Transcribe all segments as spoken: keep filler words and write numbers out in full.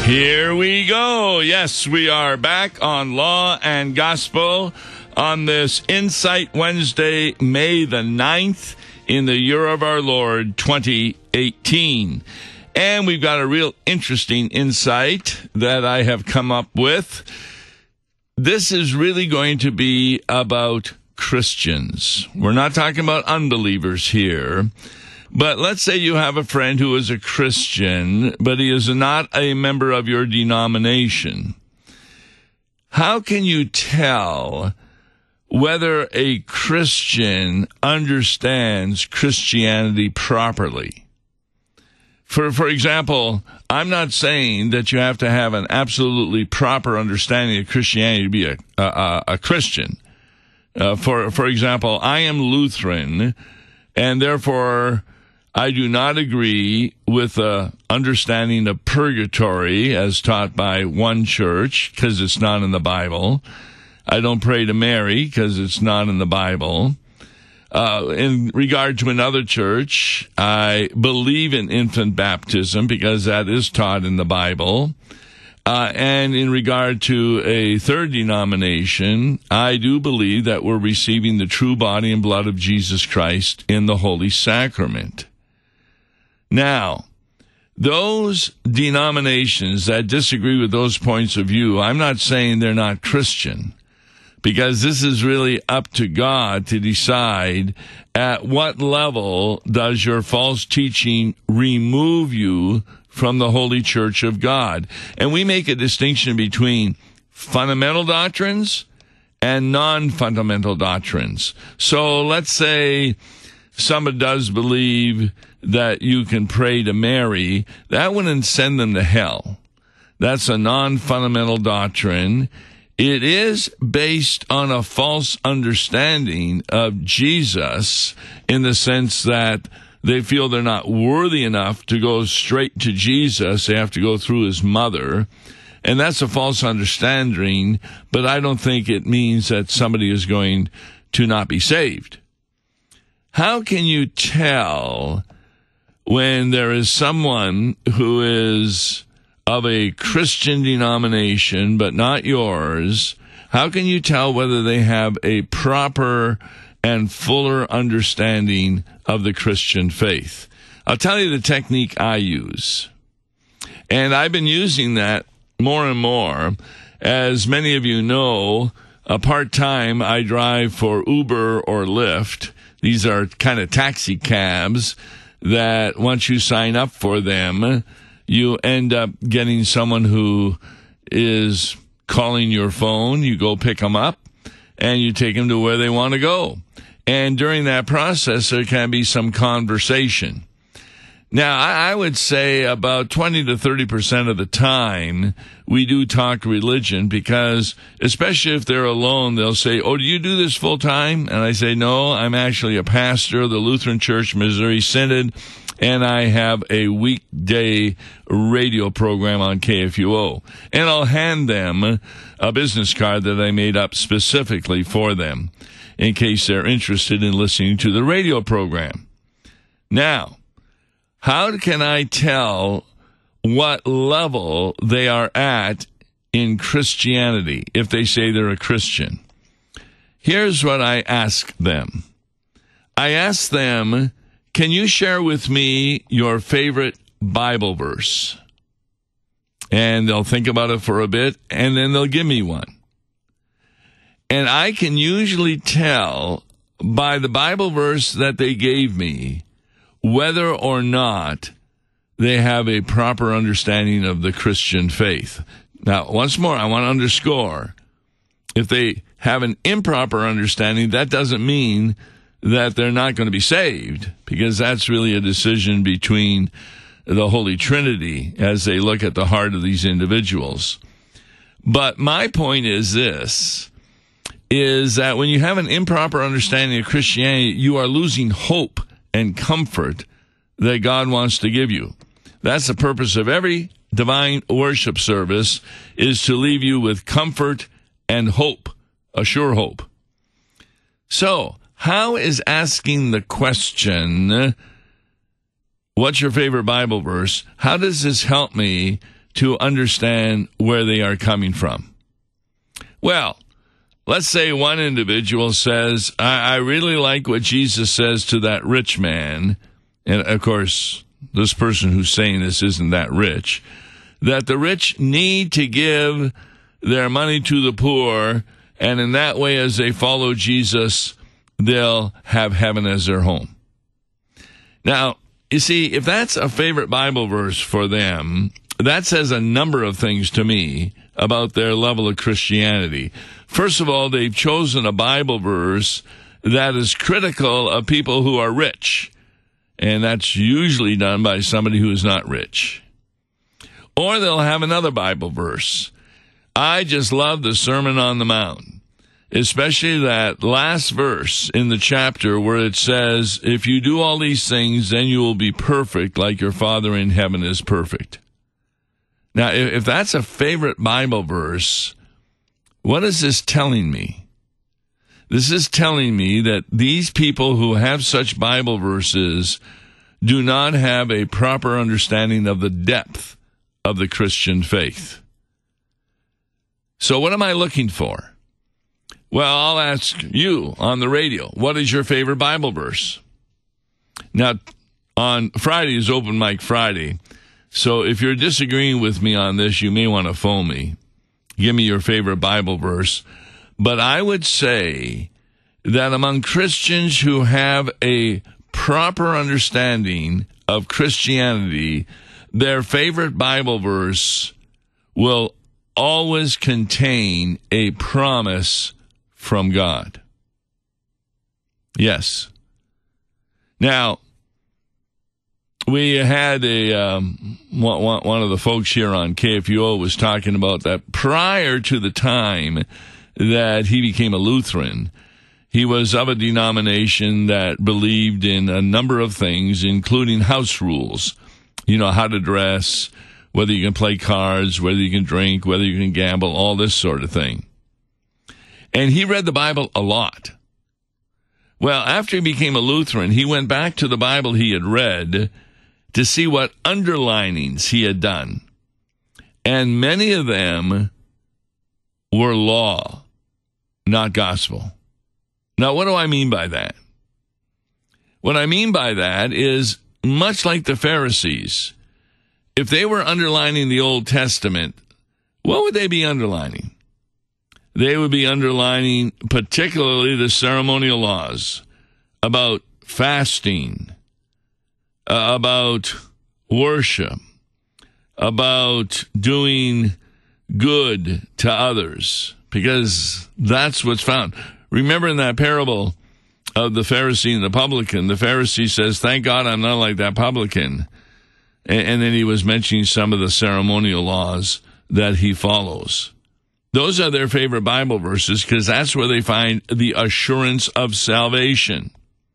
Here we go. Yes, we are back on Law and Gospel on this Insight Wednesday, May the ninth, in the year of our Lord, twenty eighteen. And we've got a real interesting insight that I have come up with. This is really going to be about Christians. We're not talking about unbelievers here. But let's say you have a friend who is a Christian, but he is not a member of your denomination. How can you tell whether a Christian understands Christianity properly? For for example, I'm not saying that you have to have an absolutely proper understanding of Christianity to be a a, a Christian. Uh, for for example, I am Lutheran, and therefore I do not agree with the understanding of purgatory as taught by one church because it's not in the Bible. I don't pray to Mary because it's not in the Bible. Uh, in regard to another church, I believe in infant baptism because that is taught in the Bible. Uh, and in regard to a third denomination, I do believe that we're receiving the true body and blood of Jesus Christ in the Holy Sacrament. Now, those denominations that disagree with those points of view, I'm not saying they're not Christian, because this is really up to God to decide at what level does your false teaching remove you from the Holy Church of God. And we make a distinction between fundamental doctrines and non-fundamental doctrines. So let's say someone does believe that you can pray to Mary. That wouldn't send them to hell. That's a non-fundamental doctrine. It is based on a false understanding of Jesus in the sense that they feel they're not worthy enough to go straight to Jesus. They have to go through his mother. And that's a false understanding, but I don't think it means that somebody is going to not be saved. How can you tell when there is someone who is of a Christian denomination but not yours? How can you tell whether they have a proper and fuller understanding of the Christian faith? I'll tell you the technique I use. And I've been using that more and more. As many of you know, uh, part-time I drive for Uber or Lyft. These are kind of taxi cabs that once you sign up for them, you end up getting someone who is calling your phone. You go pick them up, and you take them to where they want to go. And during that process, there can be some conversation. Now, I would say about twenty to thirty percent of the time, we do talk religion because, especially if they're alone, they'll say, oh, do you do this full time? And I say, no, I'm actually a pastor of the Lutheran Church, Missouri Synod, and I have a weekday radio program on K F U O. And I'll hand them a business card that I made up specifically for them in case they're interested in listening to the radio program. Now, how can I tell what level they are at in Christianity if they say they're a Christian? Here's what I ask them. I ask them, can you share with me your favorite Bible verse? And they'll think about it for a bit, and then they'll give me one. And I can usually tell by the Bible verse that they gave me whether or not they have a proper understanding of the Christian faith. Now, once more, I want to underscore, if they have an improper understanding, that doesn't mean that they're not going to be saved, because that's really a decision between the Holy Trinity as they look at the heart of these individuals. But my point is this, is that when you have an improper understanding of Christianity, you are losing hope and comfort that God wants to give you. That's the purpose of every divine worship service, is to leave you with comfort and hope, a sure hope. So, how is asking the question, what's your favorite Bible verse, how does this help me to understand where they are coming from. Well, let's say one individual says, I, I really like what Jesus says to that rich man. And, of course, this person who's saying this isn't that rich. That the rich need to give their money to the poor, and in that way, as they follow Jesus, they'll have heaven as their home. Now, you see, if that's a favorite Bible verse for them, that says a number of things to me about their level of Christianity. First of all, they've chosen a Bible verse that is critical of people who are rich, and that's usually done by somebody who is not rich. Or they'll have another Bible verse. I just love the Sermon on the Mount, especially that last verse in the chapter where it says, if you do all these things, then you will be perfect like your Father in heaven is perfect. Now, if that's a favorite Bible verse, what is this telling me? This is telling me that these people who have such Bible verses do not have a proper understanding of the depth of the Christian faith. So what am I looking for? Well, I'll ask you on the radio, what is your favorite Bible verse? Now, on Friday is Open Mic Friday, so if you're disagreeing with me on this, you may want to phone me. Give me your favorite Bible verse. But I would say that among Christians who have a proper understanding of Christianity, their favorite Bible verse will always contain a promise from God. Yes. Now, we had a um, one, one of the folks here on K F U O was talking about that prior to the time that he became a Lutheran, he was of a denomination that believed in a number of things, including house rules. You know, how to dress, whether you can play cards, whether you can drink, whether you can gamble, all this sort of thing. And he read the Bible a lot. Well, after he became a Lutheran, he went back to the Bible he had read to see what underlinings he had done. And many of them were law, not gospel. Now, what do I mean by that? What I mean by that is, much like the Pharisees, if they were underlining the Old Testament, what would they be underlining? They would be underlining particularly the ceremonial laws about fasting, uh, about worship, about doing good to others, because that's what's found. Remember in that parable of the Pharisee and the publican, the Pharisee says, thank God I'm not like that publican. And, and then he was mentioning some of the ceremonial laws that he follows. Those are their favorite Bible verses because that's where they find the assurance of salvation.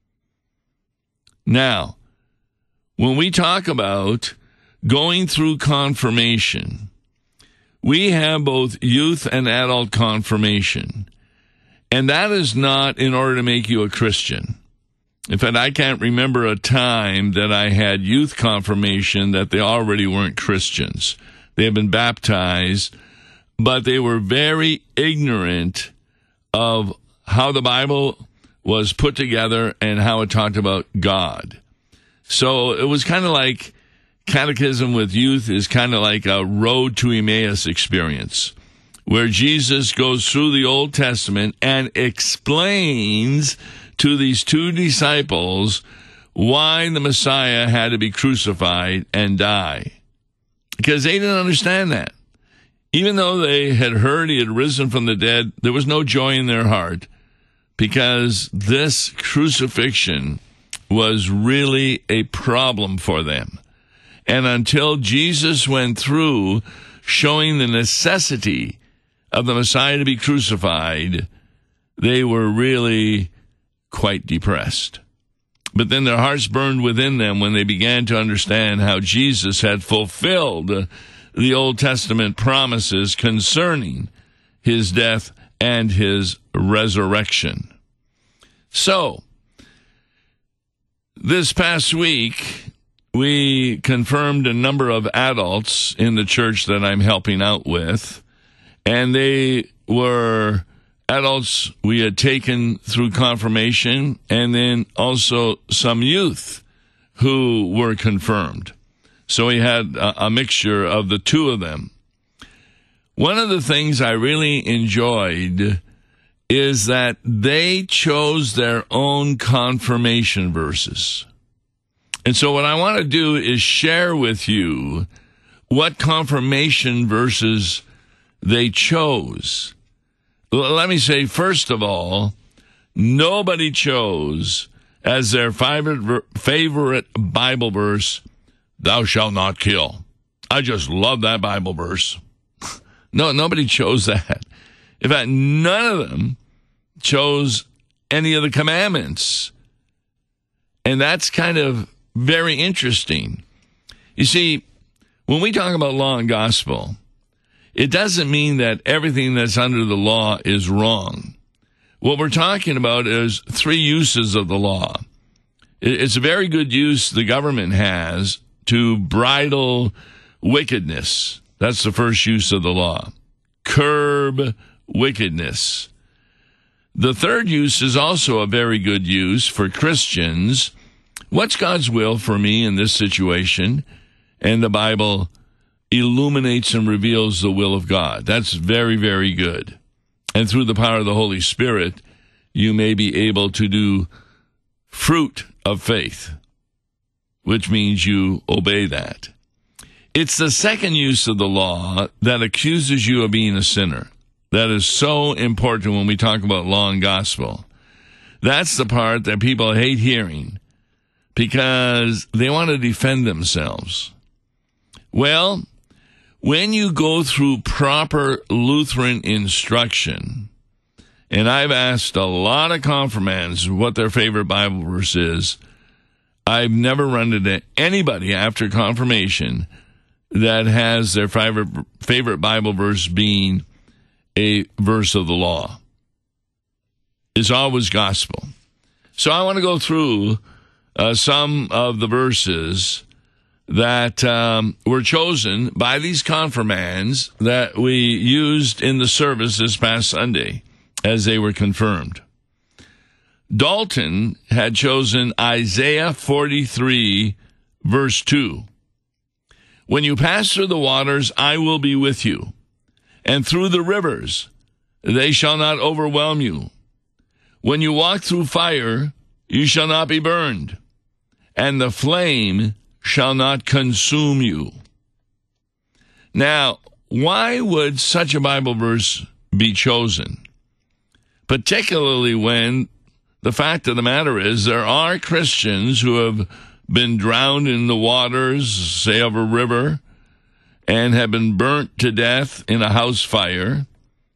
Now, when we talk about going through confirmation, we have both youth and adult confirmation. And that is not in order to make you a Christian. In fact, I can't remember a time that I had youth confirmation that they already weren't Christians. They had been baptized, but they were very ignorant of how the Bible was put together and how it talked about God. So it was kind of like catechism with youth is kind of like a road to Emmaus experience, where Jesus goes through the Old Testament and explains to these two disciples why the Messiah had to be crucified and die. Because they didn't understand that. Even though they had heard he had risen from the dead, there was no joy in their heart, because this crucifixion was really a problem for them. And until Jesus went through showing the necessity of the Messiah to be crucified, they were really quite depressed. But then their hearts burned within them when they began to understand how Jesus had fulfilled the Old Testament promises concerning his death and his resurrection. So, this past week, we confirmed a number of adults in the church that I'm helping out with, and they were adults we had taken through confirmation, and then also some youth who were confirmed. So we had a, a mixture of the two of them. One of the things I really enjoyed is that they chose their own confirmation verses. And so what I want to do is share with you what confirmation verses they chose. Let me say, first of all, nobody chose as their favorite, favorite Bible verse, "Thou shalt not kill." I just love that Bible verse. No, nobody chose that. In fact, none of them chose any of the commandments. And that's kind of very interesting. You see, when we talk about law and gospel, it doesn't mean that everything that's under the law is wrong. What we're talking about is three uses of the law. It's a very good use the government has to bridle wickedness. That's the first use of the law. Curb wickedness. The third use is also a very good use for Christians. What's God's will for me in this situation? And the Bible illuminates and reveals the will of God. That's very, very good. And through the power of the Holy Spirit, you may be able to do fruit of faith, which means you obey that. It's the second use of the law that accuses you of being a sinner. That is so important when we talk about law and gospel. That's the part that people hate hearing because they want to defend themselves. Well, when you go through proper Lutheran instruction, and I've asked a lot of confirmands what their favorite Bible verse is, I've never run into anybody after confirmation that has their favorite, favorite Bible verse being a verse of the law. It's always gospel. So I want to go through uh, some of the verses that um, were chosen by these confirmands that we used in the service this past Sunday as they were confirmed. Dalton had chosen Isaiah forty-three, verse two. "When you pass through the waters, I will be with you, and through the rivers, they shall not overwhelm you. When you walk through fire, you shall not be burned, and the flame shall not consume you." Now, why would such a Bible verse be chosen? Particularly when the fact of the matter is there are Christians who have been drowned in the waters, say of a river, and have been burnt to death in a house fire.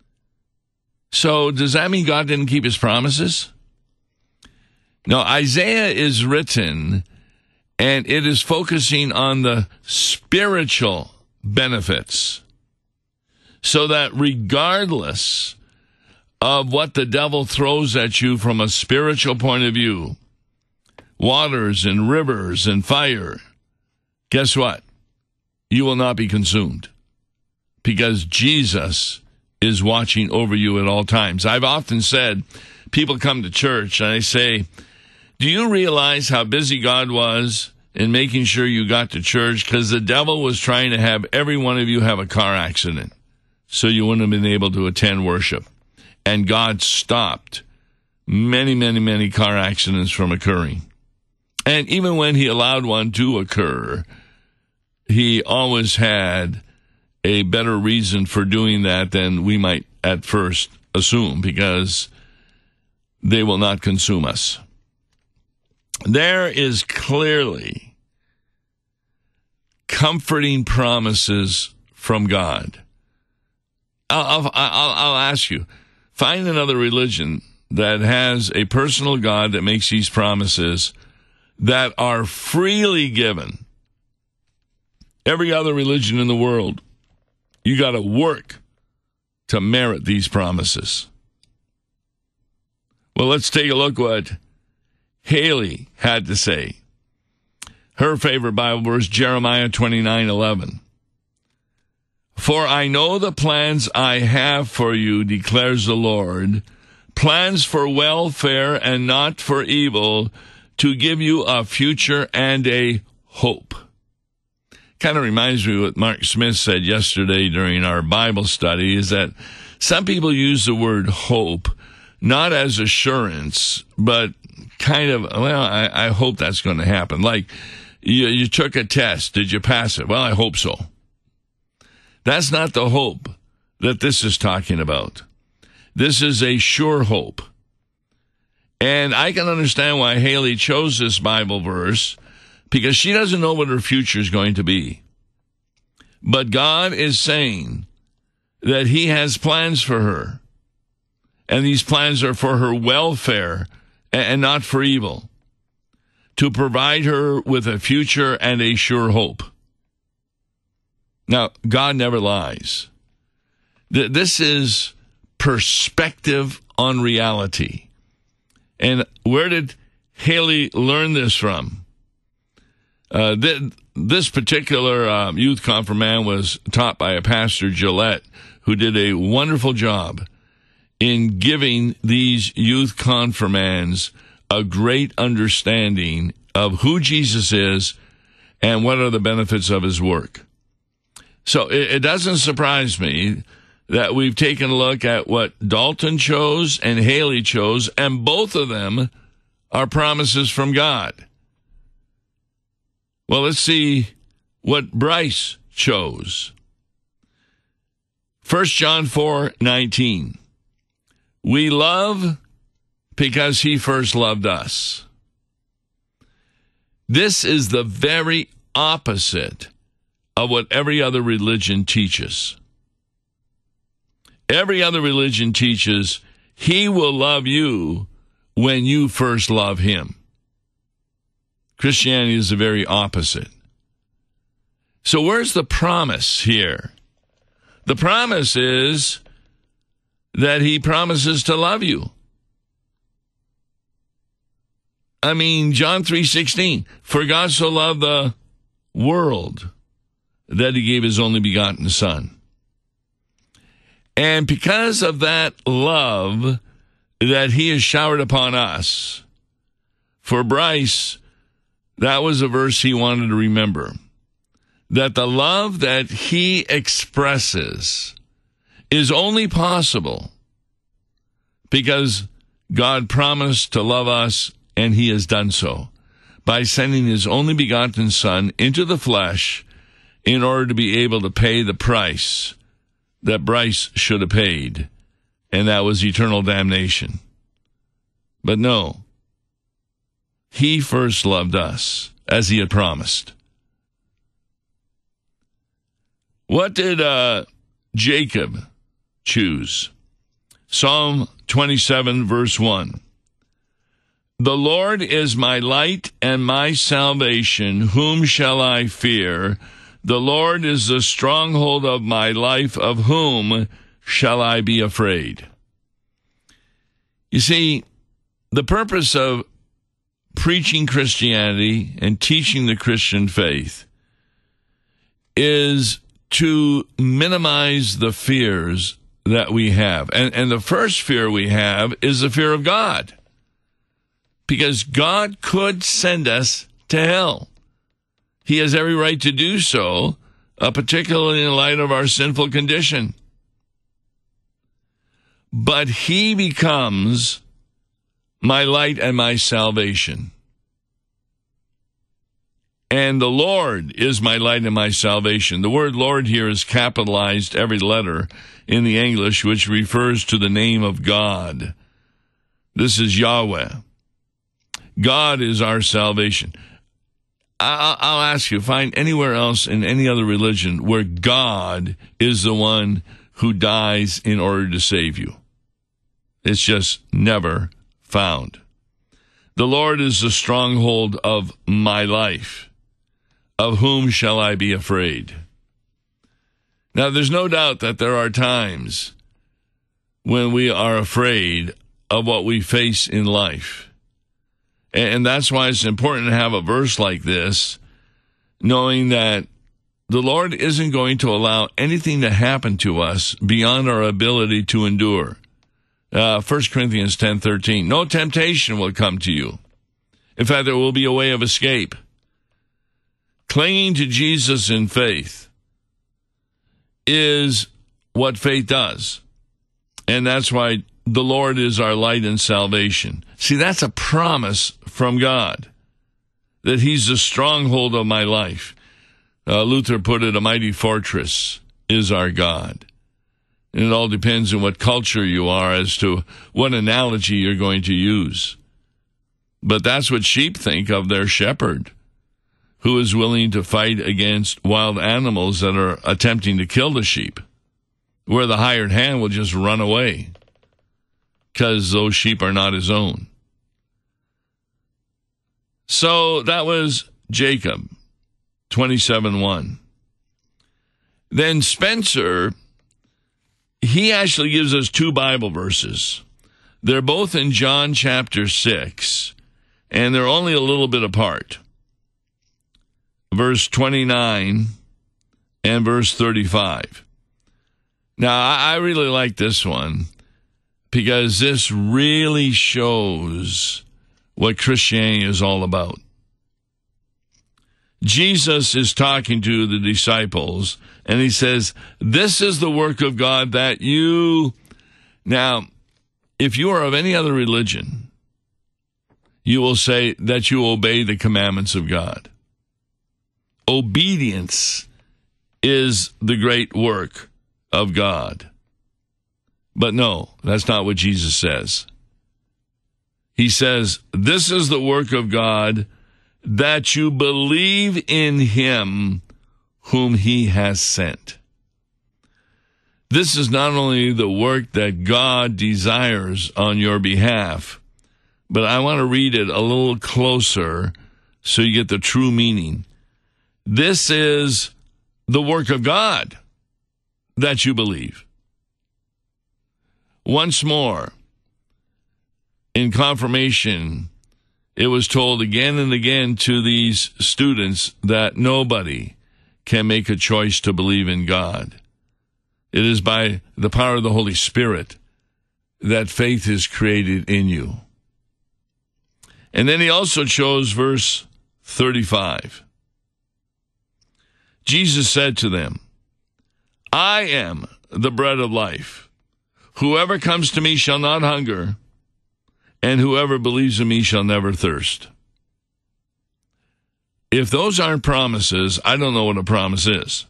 So does that mean God didn't keep his promises? No, Isaiah is written, and it is focusing on the spiritual benefits. So that regardless of what the devil throws at you from a spiritual point of view, waters and rivers and fire, guess what? You will not be consumed because Jesus is watching over you at all times. I've often said, people come to church and I say, do you realize how busy God was in making sure you got to church? Because the devil was trying to have every one of you have a car accident so you wouldn't have been able to attend worship. And God stopped many, many, many car accidents from occurring. And even when he allowed one to occur, he always had a better reason for doing that than we might at first assume, because they will not consume us. There is clearly comforting promises from God. I'll, I'll, I'll, I'll ask you, find another religion that has a personal God that makes these promises that are freely given. Every other religion in the world, you got to work to merit these promises. Well, let's take a look what Haley had to say. Her favorite Bible verse, Jeremiah twenty-nine eleven. For I know the plans I have for you, declares the Lord, plans for welfare and not for evil, to give you a future and a hope. Kind of reminds me of what Mark Smith said yesterday during our Bible study, is that some people use the word hope not as assurance, but kind of, well, I, I hope that's going to happen. Like, you, you took a test. Did you pass it? Well, I hope so. That's not the hope that this is talking about. This is a sure hope. And I can understand why Haley chose this Bible verse, because she doesn't know what her future is going to be. But God is saying that he has plans for her. And these plans are for her welfare and not for evil, to provide her with a future and a sure hope. Now, God never lies. This is perspective on reality. And where did Haley learn this from? Uh, th- this particular uh, youth confirmand was taught by a pastor, Gillette, who did a wonderful job in giving these youth confirmands a great understanding of who Jesus is and what are the benefits of his work. So it, it doesn't surprise me that we've taken a look at what Dalton chose and Haley chose, and both of them are promises from God. Well, let's see what Bryce chose. First John four nineteen. We love because he first loved us. This is the very opposite of what every other religion teaches. Every other religion teaches he will love you when you first love him. Christianity is the very opposite. So where's the promise here? The promise is that he promises to love you. I mean, John three sixteen, for God so loved the world that he gave his only begotten Son. And because of that love that he has showered upon us, for Bryce, that was a verse he wanted to remember, that the love that he expresses is only possible because God promised to love us, and he has done so by sending his only begotten Son into the flesh in order to be able to pay the price that Bryce should have paid, and that was eternal damnation. But no, he first loved us as he had promised. What did uh, Jacob choose? Psalm twenty-seven, verse one. The Lord is my light and my salvation. Whom shall I fear? The Lord is the stronghold of my life. Of whom shall I be afraid? You see, the purpose of preaching Christianity and teaching the Christian faith is to minimize the fears that we have. And, and the first fear we have is the fear of God. Because God could send us to hell. He has every right to do so, uh, particularly in light of our sinful condition. But he becomes my light and my salvation. And the Lord is my light and my salvation. The word Lord here is capitalized every letter in the English, which refers to the name of God. This is Yahweh. God is our salvation. I'll ask you, find anywhere else in any other religion where God is the one who dies in order to save you. It's just never found. The Lord is the stronghold of my life. Of whom shall I be afraid? Now, there's no doubt that there are times when we are afraid of what we face in life. And that's why it's important to have a verse like this knowing that the Lord isn't going to allow anything to happen to us beyond our ability to endure. Uh, First Corinthians ten thirteen, no temptation will come to you. In fact, there will be a way of escape. Clinging to Jesus in faith is what faith does. And that's why the Lord is our light and salvation. See, that's a promise from God, that he's the stronghold of my life. Uh, Luther put it, a mighty fortress is our God. And it all depends on what culture you are as to what analogy you're going to use. But that's what sheep think of their shepherd, who is willing to fight against wild animals that are attempting to kill the sheep, where the hired hand will just run away because those sheep are not his own. So that was Jacob, twenty-seven one. Then Spencer, he actually gives us two Bible verses. They're both in John chapter six, and they're only a little bit apart. Verse twenty-nine and verse thirty-five. Now, I really like this one because this really shows what Christianity is all about. Jesus is talking to the disciples, and he says, this is the work of God that you... Now, if you are of any other religion, you will say that you obey the commandments of God. Obedience is the great work of God. But no, that's not what Jesus says. He says, this is the work of God, that you believe in him whom he has sent. This is not only the work that God desires on your behalf, but I want to read it a little closer so you get the true meaning. This is the work of God, that you believe. Once more, in confirmation, it was told again and again to these students that nobody can make a choice to believe in God. It is by the power of the Holy Spirit that faith is created in you. And then he also chose verse thirty-five. Jesus said to them, I am the bread of life. Whoever comes to me shall not hunger, and whoever believes in me shall never thirst. If those aren't promises, I don't know what a promise is.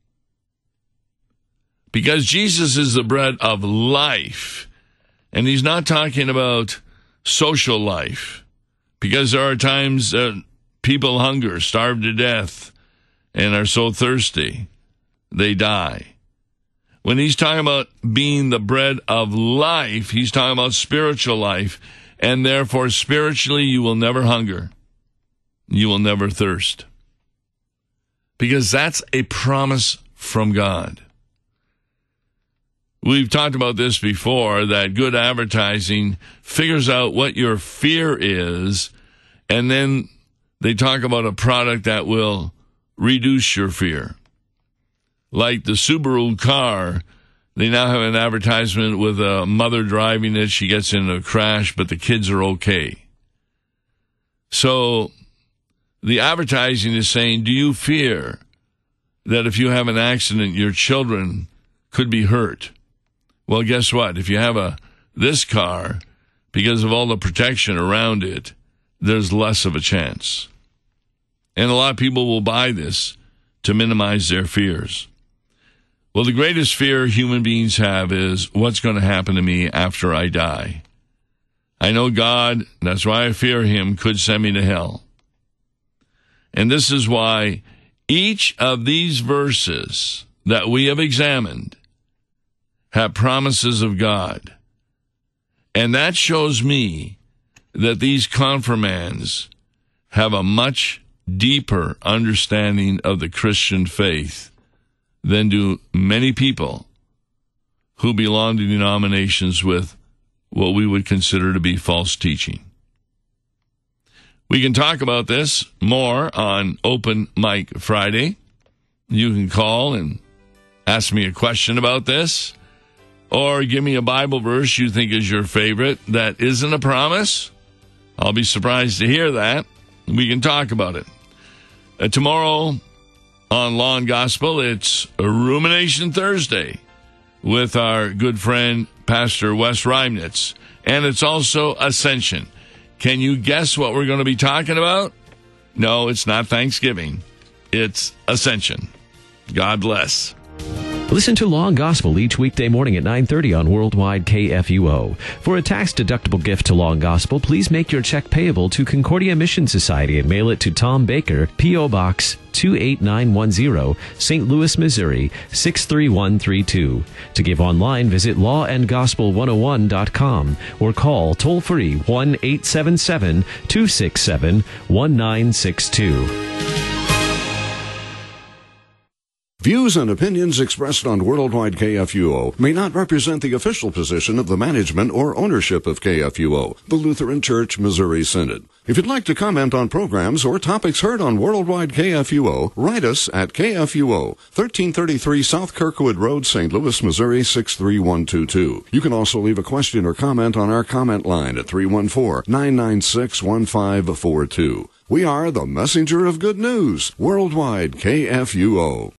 Because Jesus is the bread of life, and he's not talking about social life, because there are times that people hunger, starve to death, and are so thirsty, they die. When he's talking about being the bread of life, he's talking about spiritual life, and therefore spiritually you will never hunger. You will never thirst. Because that's a promise from God. We've talked about this before, that good advertising figures out what your fear is, and then they talk about a product that will reduce your fear. Like the Subaru car, they now have an advertisement with a mother driving it. She gets in a crash, but the kids are okay. So the advertising is saying, do you fear that if you have an accident, your children could be hurt? Well, guess what? If you have a this car, because of all the protection around it, there's less of a chance. And a lot of people will buy this to minimize their fears. Well, the greatest fear human beings have is what's going to happen to me after I die. I know God, that's why I fear him, could send me to hell. And this is why each of these verses that we have examined have promises of God. And that shows me that these confirmands have a much deeper understanding of the Christian faith than do many people who belong to denominations with what we would consider to be false teaching. We can talk about this more on Open Mic Friday. You can call and ask me a question about this, or give me a Bible verse you think is your favorite that isn't a promise. I'll be surprised to hear that. We can talk about it. Uh, tomorrow on Law and Gospel, it's a Rumination Thursday with our good friend, Pastor Wes Reimnitz. And it's also Ascension. Can you guess what we're going to be talking about? No, it's not Thanksgiving. It's Ascension. God bless. Listen to Law and Gospel each weekday morning at nine thirty on Worldwide K F U O. For a tax-deductible gift to Law and Gospel, please make your check payable to Concordia Mission Society and mail it to Tom Baker, P O. Box two eight nine one zero, Saint Louis, Missouri six three one three two. To give online, visit law and gospel one oh one dot com or call toll-free one eight seven seven, two six seven, one nine six two. Views and opinions expressed on Worldwide K F U O may not represent the official position of the management or ownership of K F U O, the Lutheran Church Missouri Synod. If you'd like to comment on programs or topics heard on Worldwide K F U O, write us at K F U O, thirteen thirty-three South Kirkwood Road, Saint Louis, Missouri six three one two two. You can also leave a question or comment on our comment line at three one four, nine nine six, one five four two. We are the messenger of good news, Worldwide K F U O.